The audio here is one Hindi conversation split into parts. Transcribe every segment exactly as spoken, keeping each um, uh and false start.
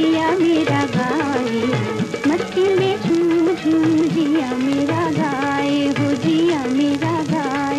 जिया मेरा गाए, मस्ती में झूम झूम जिया मेरा गाए, हो जिया मेरा गाए।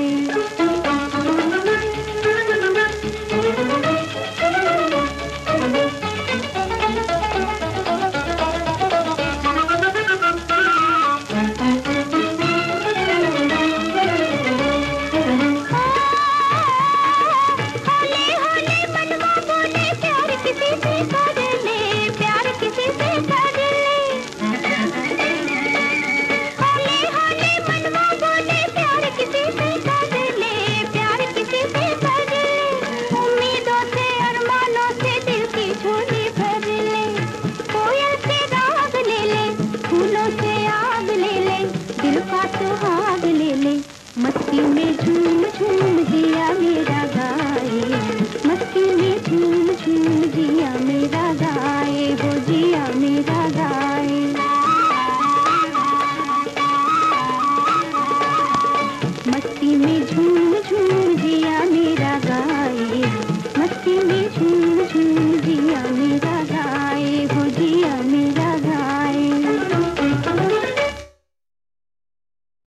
मस्ती में झूम झूम जिया मेरा गाए, मस्ती में झूम झूम जिया मेरा गाए, हो जिया मेरा गाए। मस्ती में झूम